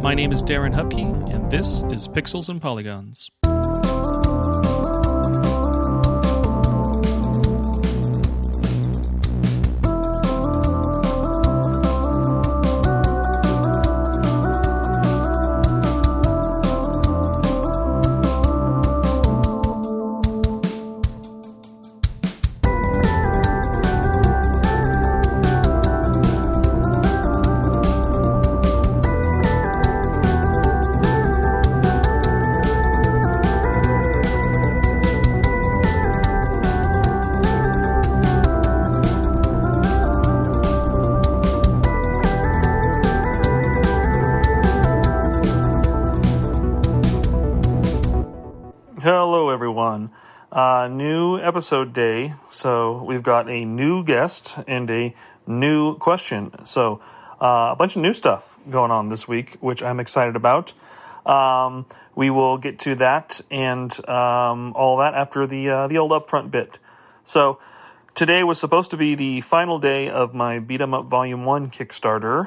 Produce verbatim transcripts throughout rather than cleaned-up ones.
My name is Darren Hupke, and this is Pixels and Polygons. Hello, everyone. Uh, new episode day, so we've got a new guest and a new question. So uh, a bunch of new stuff going on this week, which I'm excited about. Um, we will get to that and um, all that after the uh, the old upfront bit. So today was supposed to be the final day of my Beat 'em Up Volume one Kickstarter.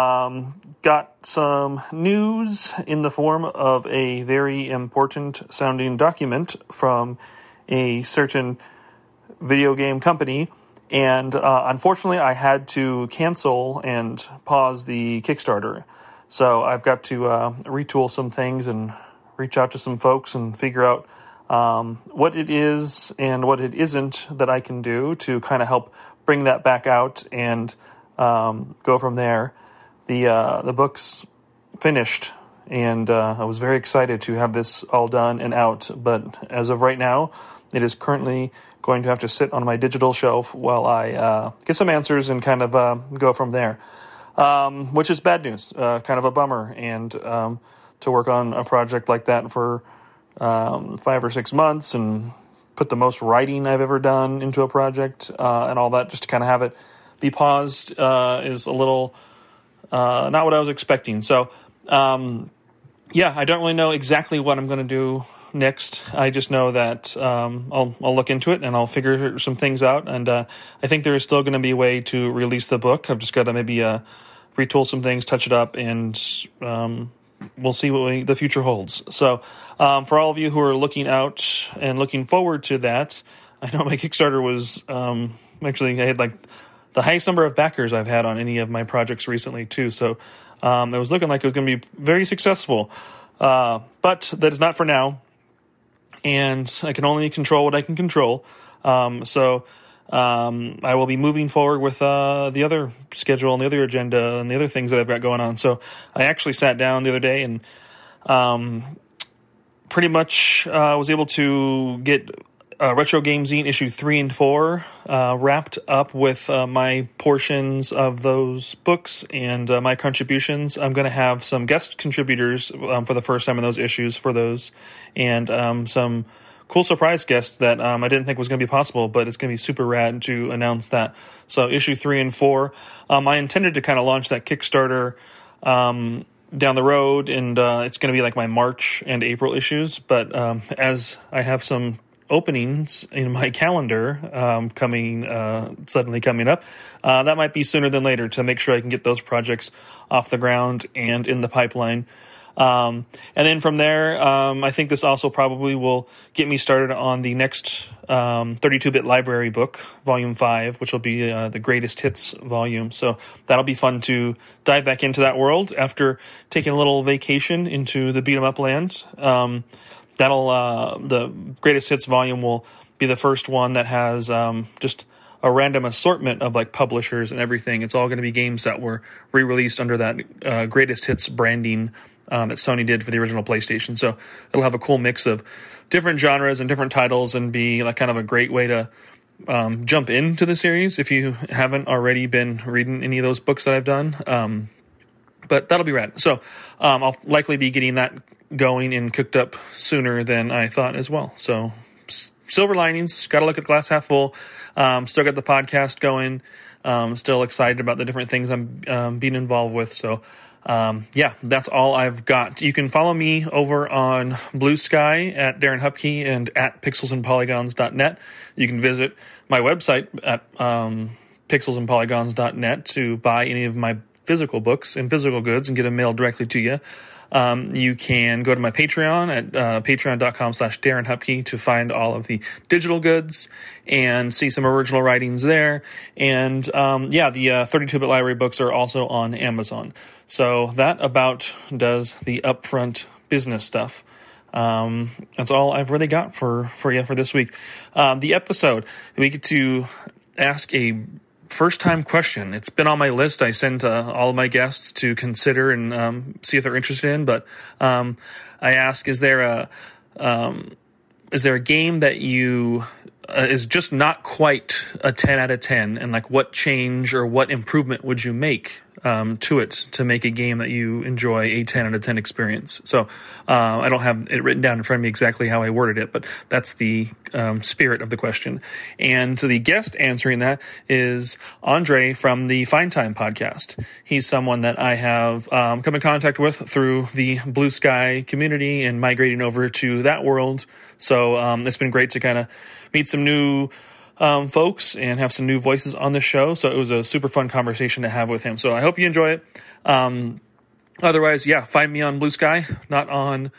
Um, got some news in the form of a very important sounding document from a certain video game company, and uh, unfortunately I had to cancel and pause the Kickstarter. So I've got to uh, retool some things and reach out to some folks and figure out um, what it is and what it isn't that I can do to kind of help bring that back out and um, go from there. The uh, the book's finished, and uh, I was very excited to have this all done and out, but as of right now, it is currently going to have to sit on my digital shelf while I uh, get some answers and kind of uh, go from there, um, which is bad news, uh, kind of a bummer, and um, to work on a project like that for um, five or six months and put the most writing I've ever done into a project uh, and all that, just to kind of have it be paused uh, is a little... Uh, not what I was expecting. So, um, yeah, I don't really know exactly what I'm going to do next. I just know that um, I'll I'll look into it and I'll figure some things out. And uh, I think there is still going to be a way to release the book. I've just got to maybe uh, retool some things, touch it up, and um, we'll see what we, the future holds. So, um, for all of you who are looking out and looking forward to that, I know my Kickstarter was um, actually I had like. the highest number of backers I've had on any of my projects recently, too. So um, it was looking like it was going to be very successful. Uh, but that is not for now. And I can only control what I can control. Um, so um, I will be moving forward with uh, the other schedule and the other agenda and the other things that I've got going on. So I actually sat down the other day and um, pretty much uh, was able to get... Uh, Retro Game Zine issue three and four uh, wrapped up with uh, my portions of those books and uh, my contributions. I'm going to have some guest contributors um, for the first time in those issues for those, and um, some cool surprise guests that um, I didn't think was going to be possible, but it's going to be super rad to announce that. So issue three and four, um, I intended to kind of launch that Kickstarter um, down the road, and uh, it's going to be like my March and April issues, but um, as I have some openings in my calendar um, coming uh, suddenly coming up, uh, that might be sooner than later to make sure I can get those projects off the ground and in the pipeline. Um, and then from there, um, I think this also probably will get me started on the next um, thirty-two bit library book, Volume five, which will be uh, the greatest hits volume. So that'll be fun to dive back into that world after taking a little vacation into the beat 'em up land. Um, That'll uh, the greatest hits volume will be the first one that has um, just a random assortment of like publishers and everything. It's all going to be games that were re-released under that uh, greatest hits branding um, that Sony did for the original PlayStation. So it'll have a cool mix of different genres and different titles, and be like kind of a great way to um, jump into the series if you haven't already been reading any of those books that I've done. Um, but that'll be rad. So um, I'll likely be getting that going and cooked up sooner than I thought as well. So s- silver linings, got to look at the glass half full. Um, still got the podcast going. Um, still excited about the different things I'm um, being involved with. So um, yeah, that's all I've got. You can follow me over on Blue Sky at Darren Hupke and at pixels and polygons dot net. You can visit my website at um, pixels and polygons dot net to buy any of my physical books and physical goods and get them mailed directly to you. Um, you can go to my Patreon at uh, patreon.com slash Darren Hupke to find all of the digital goods and see some original writings there. And um, yeah, the uh, thirty-two bit library books are also on Amazon. So that about does the upfront business stuff. Um, that's all I've really got for, for you for this week. Um, the episode, we get to ask a first time question. It's been on my list. I send uh, all of my guests to consider and um, see if they're interested in, but um, I ask, is there a, um, is there a game that you uh, is just not quite a ten out of ten, and like what change or what improvement would you make um, to it to make a game that you enjoy a ten out of ten experience? So uh, I don't have it written down in front of me exactly how I worded it, but that's the um, spirit of the question. And the guest answering that is Andre from the Find Time podcast. He's someone that I have um, come in contact with through the Blue Sky community and migrating over to that world. So um, it's been great to kind of meet some new Um, folks and have some new voices on the show. So it was a super fun conversation to have with him. So I hope you enjoy it. Um, otherwise, yeah, find me on Blue Sky, not on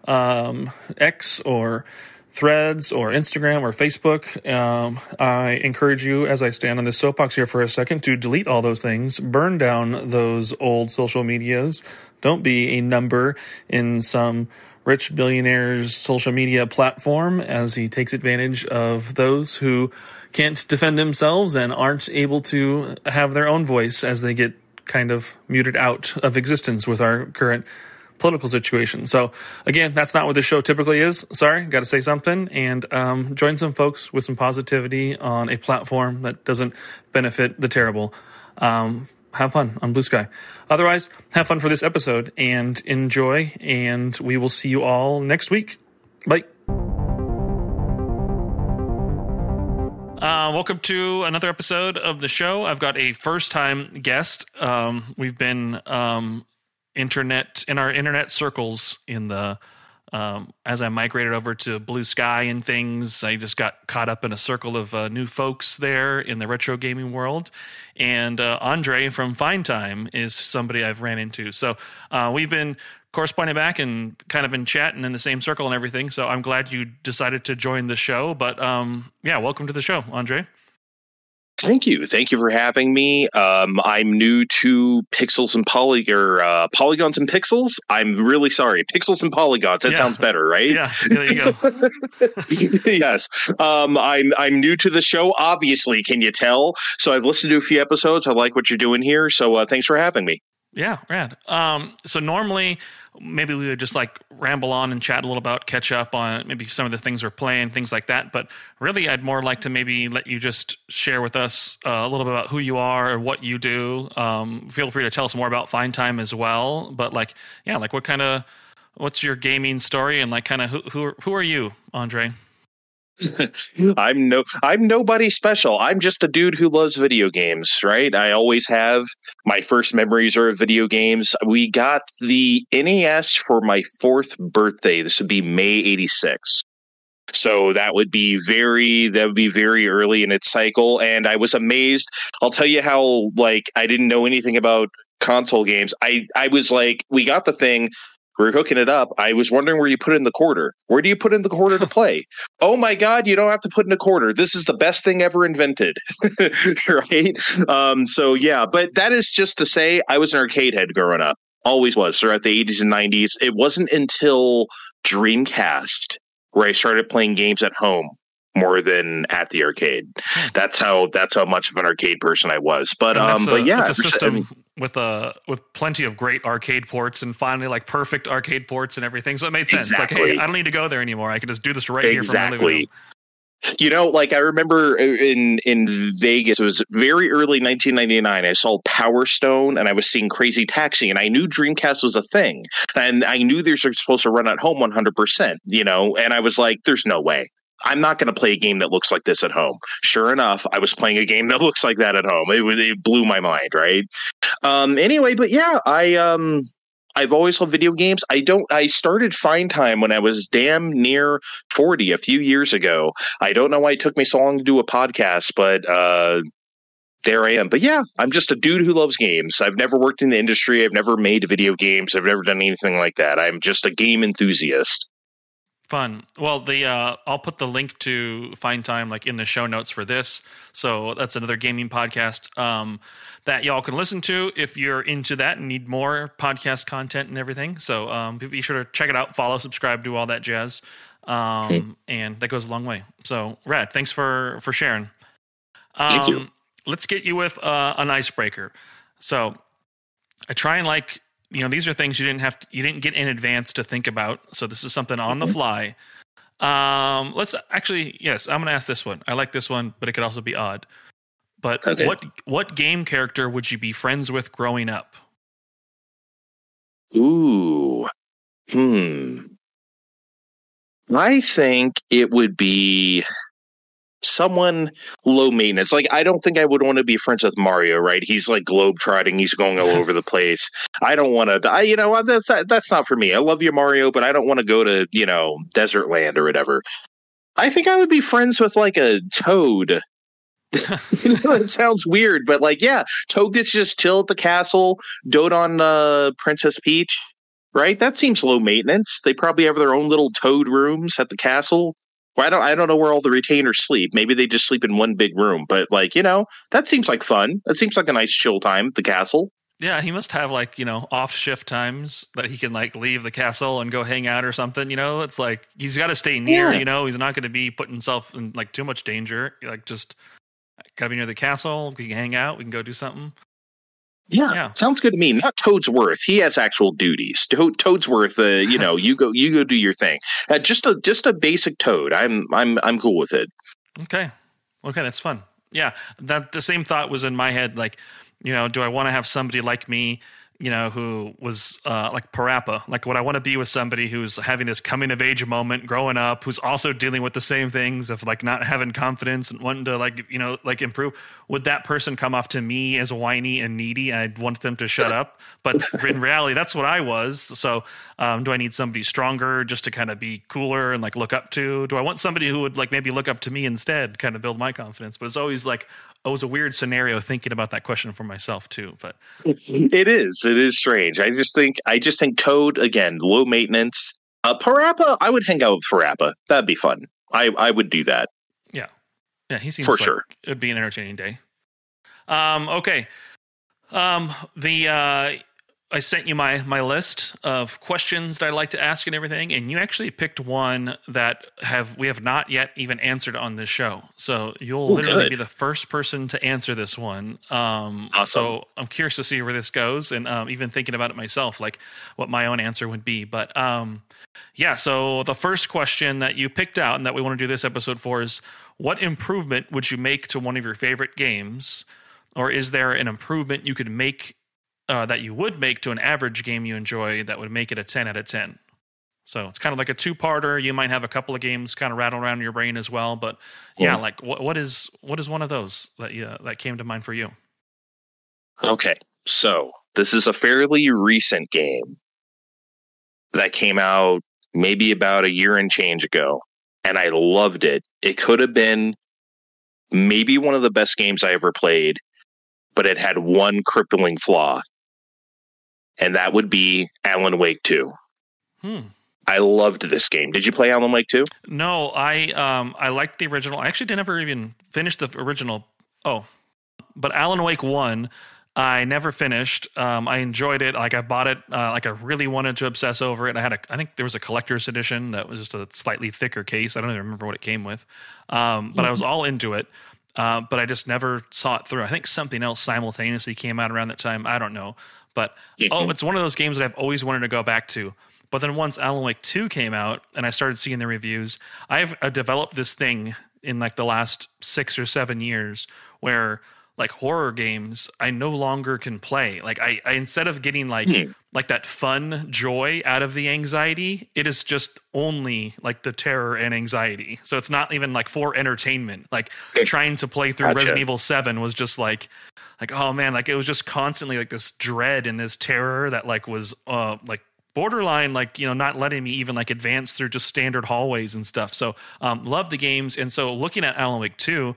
um, X or Threads or Instagram or Facebook. Um, I encourage you, as I stand on this soapbox here for a second, to delete all those things, burn down those old social medias. Don't be a number in some rich billionaire's social media platform as he takes advantage of those who can't defend themselves and aren't able to have their own voice as they get kind of muted out of existence with our current political situation. So again, that's not what this show typically is. Sorry, got to say something. And um, join some folks with some positivity on a platform that doesn't benefit the terrible. Um, have fun on Blue Sky. Otherwise, have fun for this episode and enjoy. And we will see you all next week. Bye. Uh, welcome to another episode of the show. I've got a first-time guest. Um, we've been um, internet in our internet circles in the um, as I migrated over to Blue Sky and things. I just got caught up in a circle of uh, new folks there in the retro gaming world. And uh, Andre from Find Time is somebody I've ran into. So uh, we've been corresponding back and kind of been chatting in the same circle and everything. So I'm glad you decided to join the show. But um, yeah, welcome to the show, Andre. Thank you. Thank you for having me. Um, I'm new to Pixels and Poly or uh, Polygons and Pixels. I'm really sorry. Pixels and Polygons. That yeah. sounds better, right? Yeah. There you go. Yes. Um, I'm I'm new to the show. Obviously, can you tell? So I've listened to a few episodes. I like what you're doing here. So uh, thanks for having me. Yeah, rad. Um, so normally, maybe we would just like ramble on and chat a little about, catch up on maybe some of the things we're playing, things like that. But really, I'd more like to maybe let you just share with us uh, a little bit about who you are and what you do. Um, feel free to tell us more about Find Time as well. But like, yeah, like what kind of, what's your gaming story and like kind of who who who are you, Andre? I'm no, I'm nobody special. I'm just a dude who loves video games, right? I always have. My first memories are of video games. We got the N E S for my fourth birthday. This would be May eighty-six. So that would be very, that would be very early in its cycle. And I was amazed. I'll tell you how, like, I didn't know anything about console games. I, I was like, we got the thing. We're hooking it up. I was wondering where you put in the quarter. Where do you put in the quarter to play? Oh my God, you don't have to put in a quarter. This is the best thing ever invented. Right? Um, so yeah, but that is just to say I was an arcade head growing up. Always was throughout the eighties and nineties. It wasn't until Dreamcast where I started playing games at home more than at the arcade. That's how that's how much of an arcade person I was. But um, a, but yeah, it's a system I mean, with a with plenty of great arcade ports and finally like perfect arcade ports and everything. So it made sense. Exactly. Like, hey, I don't need to go there anymore. I can just do this right exactly. here from my living room. You know, like I remember in in Vegas, it was very early nineteen ninety-nine. I saw Power Stone and I was seeing Crazy Taxi, and I knew Dreamcast was a thing, and I knew these are supposed to run at home one hundred percent. You know, and I was like, "There's no way. I'm not going to play a game that looks like this at home." Sure enough, I was playing a game that looks like that at home. It, it blew my mind, right? Um, anyway, but yeah, I um, I've always loved video games. I don't. I started Find Time when I was damn near forty a few years ago. I don't know why it took me so long to do a podcast, but uh, there I am. But yeah, I'm just a dude who loves games. I've never worked in the industry. I've never made video games. I've never done anything like that. I'm just a game enthusiast. Fun. Well, the uh, I'll put the link to Find Time like in the show notes for this. So that's another gaming podcast um, that y'all can listen to if you're into that and need more podcast content and everything. So um, be sure to check it out, follow, subscribe, do all that jazz, um, hmm. and that goes a long way. So, Rad, thanks for for sharing. Um, Thank you. Let's get you with uh, an icebreaker. So I try and like. You know, these are things you didn't have to, you didn't get in advance to think about. So this is something on the fly. Um, let's actually, yes, I'm going to ask this one. I like this one, but it could also be odd. But okay. what what game character would you be friends with growing up? Ooh, hmm. I think it would be someone low maintenance. Like, I don't think I would want to be friends with Mario, right? He's like globetrotting. He's going all over the place. I don't want to, I, you know, that's, that's not for me. I love you, Mario, but I don't want to go to, you know, desert land or whatever. I think I would be friends with like a Toad. It sounds weird, but like, yeah, Toad gets to just chill at the castle, dote on uh, Princess Peach, right? That seems low maintenance. They probably have their own little Toad rooms at the castle. Well, I don't I don't know where all the retainers sleep. Maybe they just sleep in one big room. But, like, you know, that seems like fun. That seems like a nice chill time at the castle. Yeah, he must have, like, you know, off-shift times that he can, like, leave the castle and go hang out or something, you know? It's like, he's got to stay near, yeah. you know? He's not going to be putting himself in, like, too much danger. Like, just got to be near the castle. We can hang out. We can go do something. Yeah, yeah, sounds good to me. Not Toadsworth. He has actual duties. To- Toadsworth, uh, you know, you go, you go do your thing. Uh, just a just a basic Toad. I'm I'm I'm cool with it. Okay, okay, that's fun. Yeah, that the same thought was in my head. Like, you know, do I want to have somebody like me? You know, who was uh, like Parappa? Like, would I want to be with somebody who's having this coming of age moment, growing up, who's also dealing with the same things of like not having confidence and wanting to like, you know, like improve? Would that person come off to me as whiny and needy? I'd want them to shut up. But in reality, that's what I was. So um, do I need somebody stronger just to kind of be cooler and like look up to? Do I want somebody who would like maybe look up to me instead, kind of build my confidence? But it's always like, it was a weird scenario thinking about that question for myself too, but it is, it is strange. I just think, I just think Toad, again, low maintenance. Uh, Parappa, I would hang out with Parappa. That'd be fun. I, I would do that. Yeah. Yeah. He seems for like sure. It'd be an entertaining day. Um, okay. Um, the, uh, I sent you my, my list of questions that I like to ask and everything, and you actually picked one that have we have not yet even answered on this show. So you'll Ooh, literally good. be the first person to answer this one. Um, awesome. So I'm curious to see where this goes, and um, even thinking about it myself, like what my own answer would be. But um, yeah, so the first question that you picked out and that we want to do this episode for is, what improvement would you make to one of your favorite games? Or is there an improvement you could make Uh, that you would make to an average game you enjoy that would make it a ten out of ten. So it's kind of like a two-parter. You might have a couple of games kind of rattle around in your brain as well. But yeah, yeah. like what, what is what is one of those that you, that came to mind for you? Okay, so this is a fairly recent game that came out maybe about a year and change ago, and I loved it. It could have been maybe one of the best games I ever played, but it had one crippling flaw. And that would be Alan Wake two. Hmm. I loved this game. Did you play Alan Wake two? No, I um I liked the original. I actually never even finished the original. Oh, but Alan Wake one, I never finished. Um, I enjoyed it. Like I bought it. Uh, like I really wanted to obsess over it. I had a. I think there was a collector's edition that was just a slightly thicker case. I don't even remember what it came with. Um, but mm-hmm. I was all into it. Uh, but I just never saw it through. I think something else simultaneously came out around that time. I don't know. But, mm-hmm. oh, it's one of those games that I've always wanted to go back to. But then once Alan Wake two came out and I started seeing the reviews, I've uh, developed this thing in like the last six or seven years where like horror games I no longer can play. Like I, I instead of getting like mm. like that fun joy out of the anxiety, it is just only like the terror and anxiety. So it's not even like for entertainment. Like trying to play through gotcha. Resident Evil seven was just like like oh man, like it was just constantly like this dread and this terror that like was uh like borderline, like, you know, not letting me even like advance through just standard hallways and stuff. So um love the games. And so looking at Alan Wake two,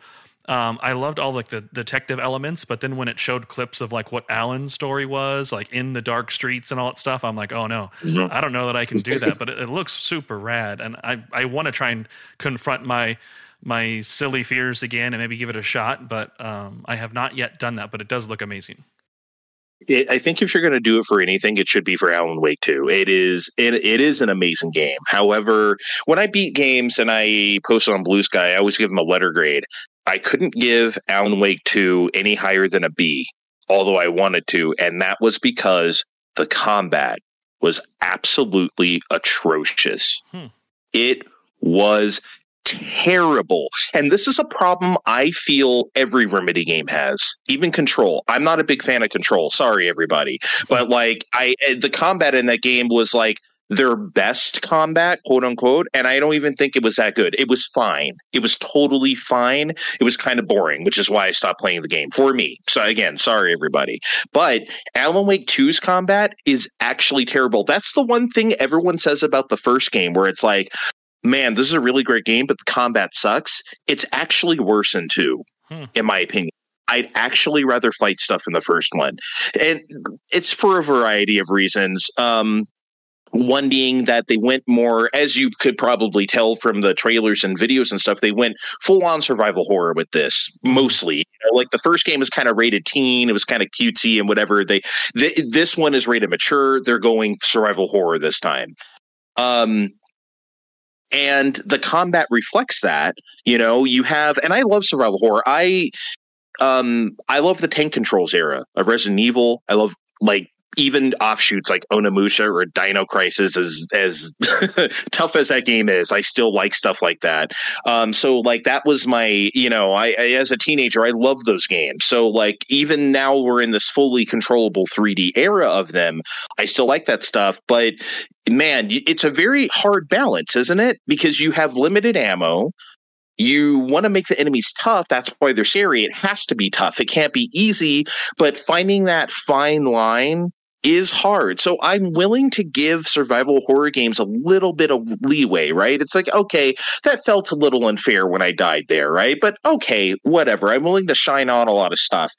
Um, I loved all like the detective elements, but then when it showed clips of like what Alan's story was, like in the dark streets and all that stuff, I'm like, oh no, mm-hmm. I don't know that I can do that, but it, it looks super rad, and I I want to try and confront my my silly fears again and maybe give it a shot, but um, I have not yet done that, but it does look amazing. It, I think if you're going to do it for anything, it should be for Alan Wake two. It is it, it is an amazing game. However, when I beat games and I post on Blue Sky, I always give them a letter grade. I couldn't give Alan Wake two any higher than a B, although I wanted to, and that was because the combat was absolutely atrocious. Hmm. It was terrible. And this is a problem I feel every Remedy game has, even Control. I'm not a big fan of Control. Sorry, everybody. But like I, the combat in that game was like their best combat, quote unquote. And I don't even think it was that good. It was fine. It was totally fine. It was kind of boring, which is why I stopped playing the game for me. So again, sorry, everybody. But Alan Wake two's combat is actually terrible. That's the one thing everyone says about the first game where it's like, man, this is a really great game, but the combat sucks. It's actually worse in two, hmm. in my opinion. I'd actually rather fight stuff in the first one. And it's for a variety of reasons. Um, one being that they went more, as you could probably tell from the trailers and videos and stuff, they went full-on survival horror with this, mostly. You know, like the first game was kind of rated teen, it was kind of cutesy and whatever. They, they This one is rated mature. They're going survival horror this time. Um And the combat reflects that. You know, you have, and I love survival horror. I, um, I love the tank controls era of Resident Evil. I love like even offshoots like Onimusha or Dino Crisis. As as tough as that game is, I still like stuff like that. Um, so like that was my, you know, I, I as a teenager, I love those games. So like even now we're in this fully controllable three D era of them. I still like that stuff, but man, it's a very hard balance, isn't it? Because you have limited ammo. You want to make the enemies tough. That's why they're scary. It has to be tough. It can't be easy. But finding that fine line is hard. So I'm willing to give survival horror games a little bit of leeway, right? It's like, okay, that felt a little unfair when I died there, right? But okay, whatever. I'm willing to shine on a lot of stuff.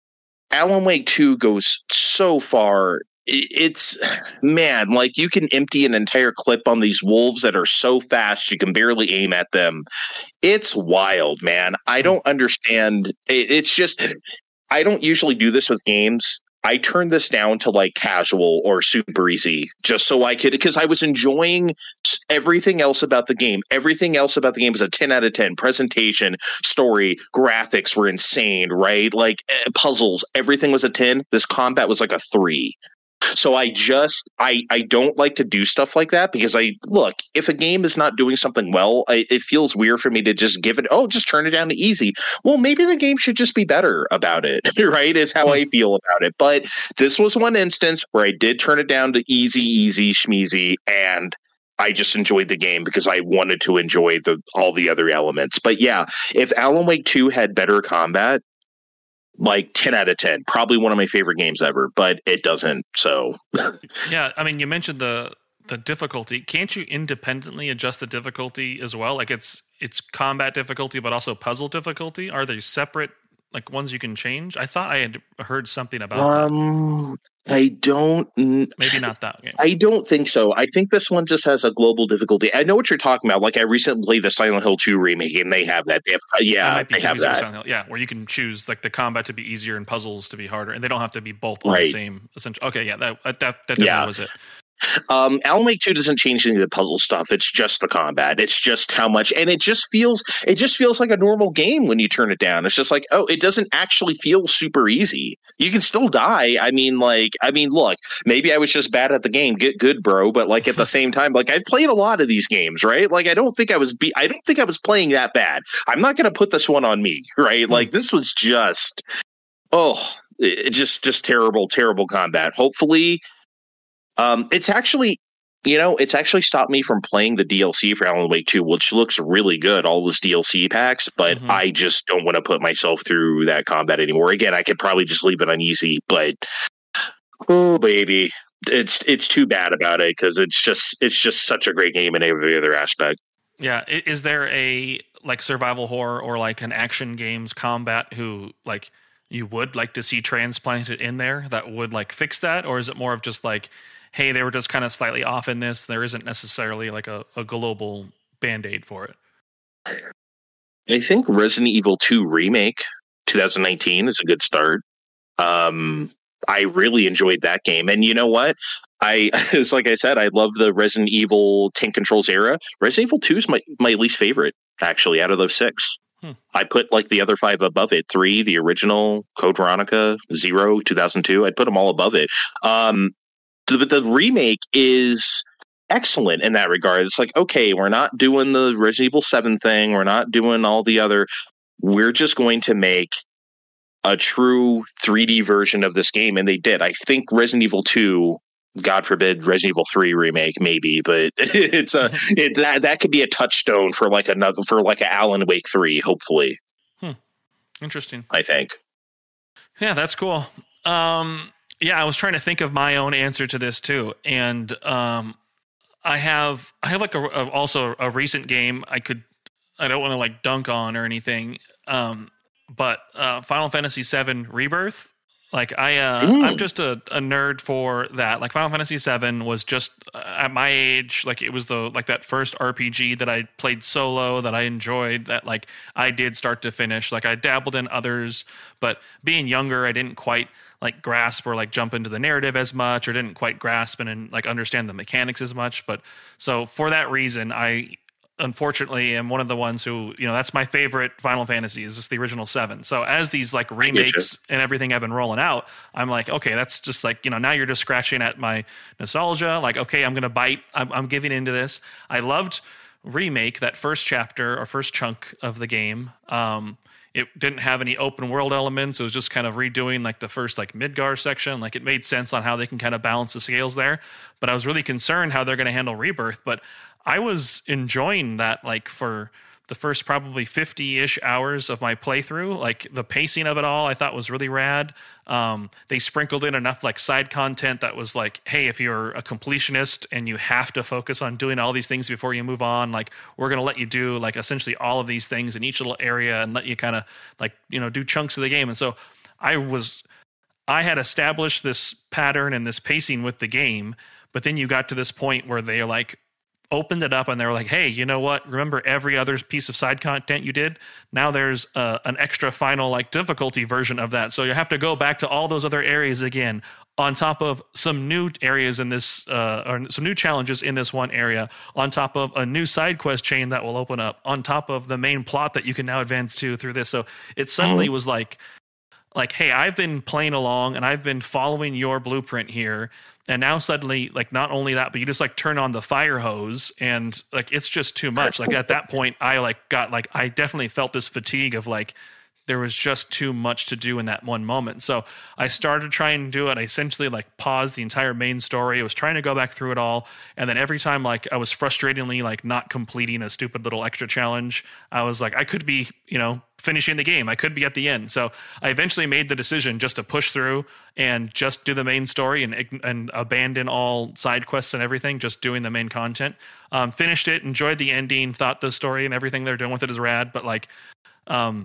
Alan Wake two goes so far. It's, man, like you can empty an entire clip on these wolves that are so fast you can barely aim at them. It's wild, man. I don't understand. It's just, I don't usually do this with games. I turned this down to like casual or super easy just so I could, because I was enjoying everything else about the game. Everything else about the game was a ten out of ten. Presentation, story, graphics were insane, right? Like puzzles, everything was a ten. This combat was like a three. So I just, I, I don't like to do stuff like that because I, look, if a game is not doing something well, I, it feels weird for me to just give it, oh, just turn it down to easy. Well, maybe the game should just be better about it, right, is how I feel about it. But this was one instance where I did turn it down to easy, easy, schmeezy, and I just enjoyed the game because I wanted to enjoy the all the other elements. But yeah, if Alan Wake two had better combat, like ten out of ten, probably one of my favorite games ever, but it doesn't. So yeah, I mean, you mentioned the the difficulty. Can't you independently adjust the difficulty as well? Like it's it's combat difficulty, but also puzzle difficulty. Are they separate, like ones you can change? I thought I had heard something about um, that. I don't. Maybe not that game. I don't think so. I think this one just has a global difficulty. I know what you're talking about. Like I recently played the Silent Hill two remake, and they have that. They have, yeah, they have that. Hill. Yeah, where you can choose like the combat to be easier and puzzles to be harder, and they don't have to be both on right. the same. Essentially, okay, yeah, that that that definitely yeah. was it. Um, Alan Wake two doesn't change any of the puzzle stuff. It's just the combat. It's just how much, and it just feels, it just feels like a normal game when you turn it down. It's just like, oh, it doesn't actually feel super easy. You can still die. I mean, like, I mean, look, maybe I was just bad at the game. Get good, bro. But like at the same time, like I've played a lot of these games, right? Like I don't think I was, be- I don't think I was playing that bad. I'm not going to put this one on me, right? Like this was just, oh, it just, just terrible, terrible combat. Hopefully. Um, it's actually, you know, it's actually stopped me from playing the D L C for Alan Wake two, which looks really good, all those D L C packs, but mm-hmm. I just don't want to put myself through that combat anymore. Again, I could probably just leave it on easy, but oh baby, it's it's too bad about it because it's just it's just such a great game in every other aspect. Yeah, is there a like survival horror or like an action games combat who like you would like to see transplanted in there that would like fix that? Or is it more of just like, hey, they were just kind of slightly off in this. There isn't necessarily like a, a global Band-Aid for it. I think Resident Evil two Remake twenty nineteen is a good start. Um, I really enjoyed that game. And you know what? I it's like I said, I love the Resident Evil tank controls era. Resident Evil two is my, my least favorite, actually, out of those six. Hmm. I put like the other five above it. Three, the original, Code Veronica, Zero, two thousand two. I'd put them all above it. Um, but the remake is excellent in that regard. It's like, okay, we're not doing the Resident Evil seven thing. We're not doing all the other. We're just going to make a true three D version of this game. And they did. I think Resident Evil two, God forbid, Resident Evil three remake, maybe, but it's a it, that that could be a touchstone for like another for like a Alan Wake three, hopefully. Hmm. Interesting. I think. Yeah, that's cool. Um, yeah, I was trying to think of my own answer to this too, and um, I have I have like a, a also a recent game I could I don't want to like dunk on or anything, um, but uh, Final Fantasy seven Rebirth. Like I, uh, mm. I'm just a, a nerd for that. Like Final Fantasy seven was just uh, at my age, like it was the like that first R P G that I played solo that I enjoyed. That like I did start to finish. Like I dabbled in others, but being younger, I didn't quite like grasp or like jump into the narrative as much, or didn't quite grasp and, and like understand the mechanics as much. But so for that reason, I. Unfortunately, am one of the ones who, you know, that's my favorite Final Fantasy is just the original seven. So as these like remakes and everything have been rolling out, I'm like, okay, that's just like, you know, now you're just scratching at my nostalgia. Like, okay, I'm going to bite. I'm, I'm giving into this. I loved Remake, that first chapter or first chunk of the game. Um, it didn't have any open world elements. It was just kind of redoing like the first like Midgar section. Like it made sense on how they can kind of balance the scales there. But I was really concerned how they're going to handle Rebirth. But I was enjoying that like for the first probably fifty-ish hours of my playthrough. Like the pacing of it all I thought was really rad. Um, they sprinkled in enough like side content that was like, hey, if you're a completionist and you have to focus on doing all these things before you move on, like we're going to let you do like essentially all of these things in each little area and let you kind of like, you know, do chunks of the game. And so I was, I had established this pattern and this pacing with the game, but then you got to this point where they're like, opened it up and they were like, hey, you know what? Remember every other piece of side content you did? Now there's uh, an extra final like difficulty version of that. So you have to go back to all those other areas again on top of some new areas in this, uh, or some new challenges in this one area, on top of a new side quest chain that will open up, on top of the main plot that you can now advance to through this. So it suddenly was like, like, hey, I've been playing along and I've been following your blueprint here. And now suddenly, like, not only that, but you just like turn on the fire hose and like, it's just too much. Like at that point, I like got like, I definitely felt this fatigue of like, there was just too much to do in that one moment. So I started trying to do it. I essentially like paused the entire main story. I was trying to go back through it all. And then every time like I was frustratingly like not completing a stupid little extra challenge, I was like, I could be, you know, finishing the game. I could be at the end. So I eventually made the decision just to push through and just do the main story and and abandon all side quests and everything, just doing the main content. Um, finished it, enjoyed the ending, thought the story and everything they're doing with it is rad. But like, um,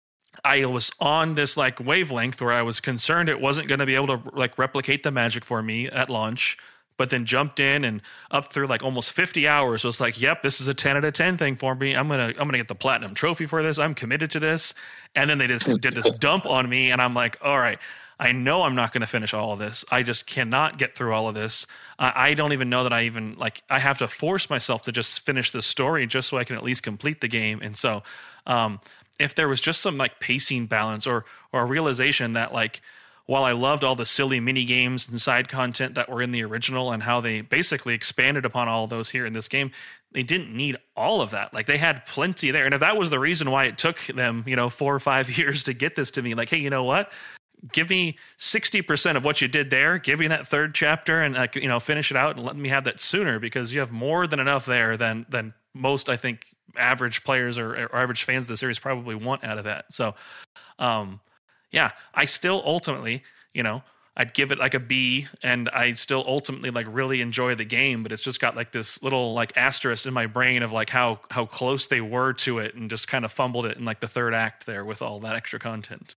I was on this like wavelength where I was concerned it wasn't going to be able to like replicate the magic for me at launch, but then jumped in and up through like almost fifty hours was like, yep, this is a ten out of ten thing for me. I'm going to, I'm going to get the platinum trophy for this. I'm committed to this. And then they just did this dump on me. And I'm like, all right, I know I'm not going to finish all of this. I just cannot get through all of this. Uh, I don't even know that I even like, I have to force myself to just finish the story just so I can at least complete the game. And so, um, if there was just some like pacing balance or or a realization that like while I loved all the silly mini games and side content that were in the original and how they basically expanded upon all of those here in this game, they didn't need all of that. Like they had plenty there. And if that was the reason why it took them, you know, four or five years to get this to me, like, hey, you know what? Give me sixty percent of what you did there. Give me that third chapter and like, you know, finish it out and let me have that sooner because you have more than enough there than than most, I think, average players or, or average fans of the series probably want out of that. So, um, yeah, I still ultimately, you know, I'd give it like a B, and I still ultimately like really enjoy the game, but it's just got like this little like asterisk in my brain of like how how close they were to it, and just kind of fumbled it in like the third act there with all that extra content.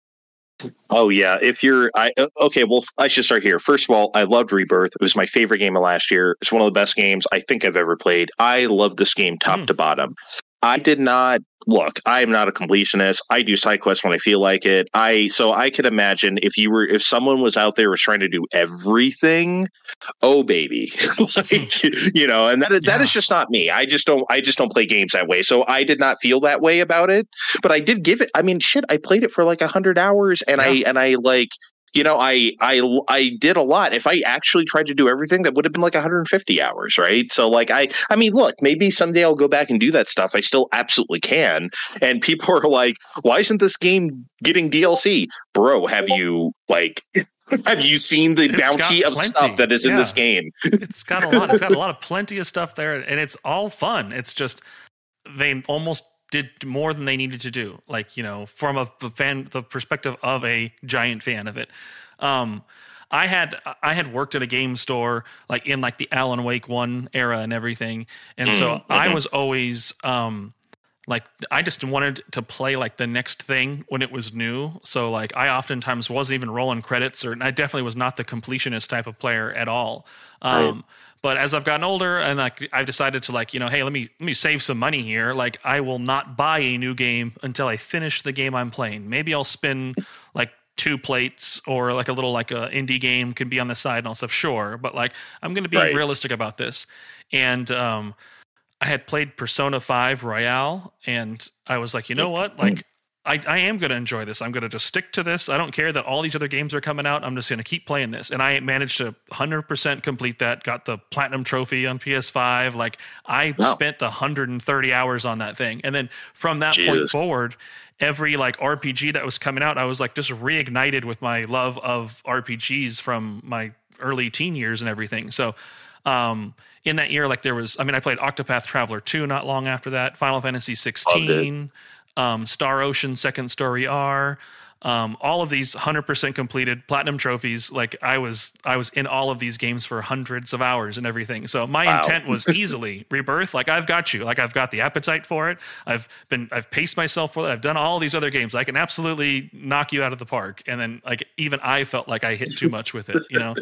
Oh yeah, if you're I okay, well I should start here. First of all, I loved Rebirth. It was my favorite game of last year. It's one of the best games I think I've ever played. I love this game top mm. to bottom. I did not look, I am not a completionist. I do side quests when I feel like it. I so I could imagine if you were if someone was out there was trying to do everything, oh baby. Like, you know, and that yeah. that is just not me. I just don't I just don't play games that way. So I did not feel that way about it. But I did give it I mean shit, I played it for like a hundred hours and yeah. I and I like You know, I, I I did a lot. If I actually tried to do everything, that would have been like one hundred fifty hours, right? So, like, I I mean, look, maybe someday I'll go back and do that stuff. I still absolutely can. And people are like, why isn't this game getting D L C? Bro, have you, like, have you seen the it's bounty of stuff that is yeah. in this game? It's got a lot. It's got a lot of plenty of stuff there, and it's all fun. It's just they almost did more than they needed to do, like, you know, from a the fan the perspective of a giant fan of it. Um, I had I had worked at a game store like in like the Alan Wake one era and everything, and so mm-hmm. I was always um, like I just wanted to play like the next thing when it was new. So like I oftentimes wasn't even rolling credits, or I definitely was not the completionist type of player at all. Um, right. But as I've gotten older and like I've decided to like, you know, hey, let me let me save some money here. Like I will not buy a new game until I finish the game I'm playing. Maybe I'll spin like two plates or like a little like a indie game can be on the side and all stuff. Sure, but like I'm going to be right. realistic about this. And um, I had played Persona five Royale, and I was like, you know what, like. I, I am going to enjoy this. I'm going to just stick to this. I don't care that all these other games are coming out. I'm just going to keep playing this. And I managed to one hundred percent complete that, got the platinum trophy on P S five. Like I wow. spent the one hundred thirty hours on that thing. And then from that Jesus. point forward, every like R P G that was coming out, I was like just reignited with my love of R P Gs from my early teen years and everything. So um, in that year, like there was, I mean, I played Octopath Traveler two not long after that, Final Fantasy sixteen. Um, Star Ocean Second Story R, um, all of these one hundred percent completed platinum trophies. Like I was, I was in all of these games for hundreds of hours and everything. So my wow. intent was easily Rebirth. Like I've got you. Like I've got the appetite for it. I've been, I've paced myself for it. I've done all these other games. I can absolutely knock you out of the park. And then like even I felt like I hit too much with it. You know?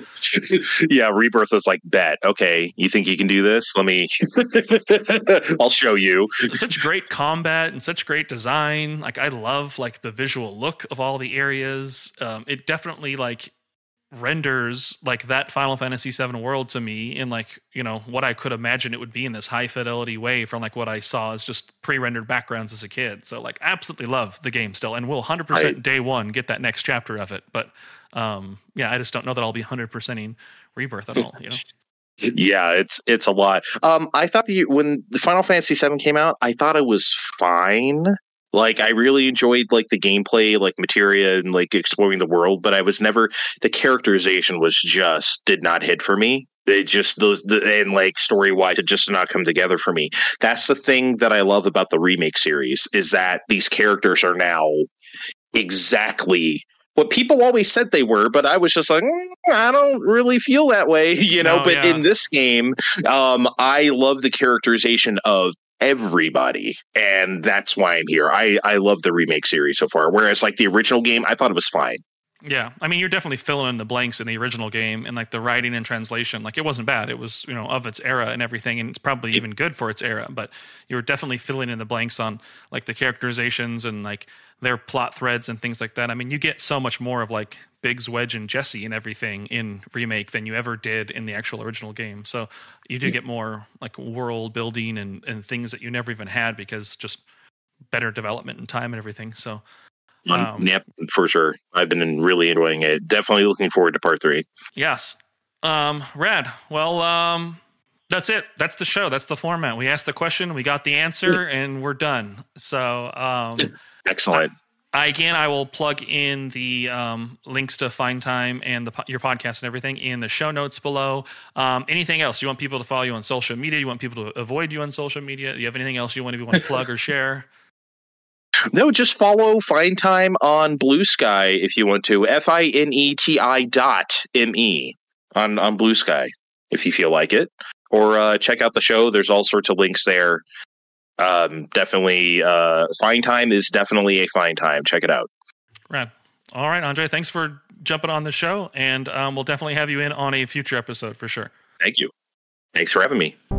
Yeah, Rebirth was like, bet. Okay, you think you can do this? Let me. I'll show you. Such great combat and such great design. Like I love like the visual look of all the areas. Um, it definitely like renders like that Final Fantasy seven world to me in like, you know, what I could imagine it would be in this high fidelity way from like what I saw as just pre-rendered backgrounds as a kid. So like absolutely love the game still, and will one hundred percent I, day one get that next chapter of it. But um, yeah, I just don't know that I'll be one hundred percenting Rebirth at all, you know? Yeah, it's it's a lot. Um, I thought the when the Final Fantasy seven came out, I thought it was fine. Like I really enjoyed like the gameplay, like materia and like exploring the world, but I was never the characterization was just did not hit for me. They just those the, and like story wise, it just did not come together for me. That's the thing that I love about the remake series is that these characters are now exactly what people always said they were, but I was just like, mm, I don't really feel that way, you know. No, but yeah. in this game, um, I love the characterization of everybody, and that's why I'm here. I, I love the remake series so far, whereas like the original game, I thought it was fine. Yeah, I mean, you're definitely filling in the blanks in the original game, and like the writing and translation, like it wasn't bad. It was, you know, of its era and everything, and it's probably even good for its era. But you were definitely filling in the blanks on like the characterizations and like their plot threads and things like that. I mean, you get so much more of like Biggs, Wedge, and Jesse and everything in remake than you ever did in the actual original game. So you do get more like world building and and things that you never even had because just better development and time and everything. So. Um, yep, for sure. I've been really enjoying it. Definitely looking forward to part three. Yes. Um, rad. Well, um, that's it. That's the show. That's the format. We asked the question, we got the answer, and we're done. So, um, excellent. I, I, again, I will plug in the um, links to Find Time and the, your podcast and everything in the show notes below. Um, anything else? You want people to follow you on social media? You want people to avoid you on social media? Do you have anything else you want to want to plug or share? No, just follow Find Time on Blue Sky if you want to. F I N E T I dot M E on, on Blue Sky if you feel like it. Or uh, check out the show. There's all sorts of links there. Um, definitely, uh, Find Time is definitely a fine time. Check it out. Right. All right, Andre, thanks for jumping on the show, and um, we'll definitely have you in on a future episode for sure. Thank you. Thanks for having me.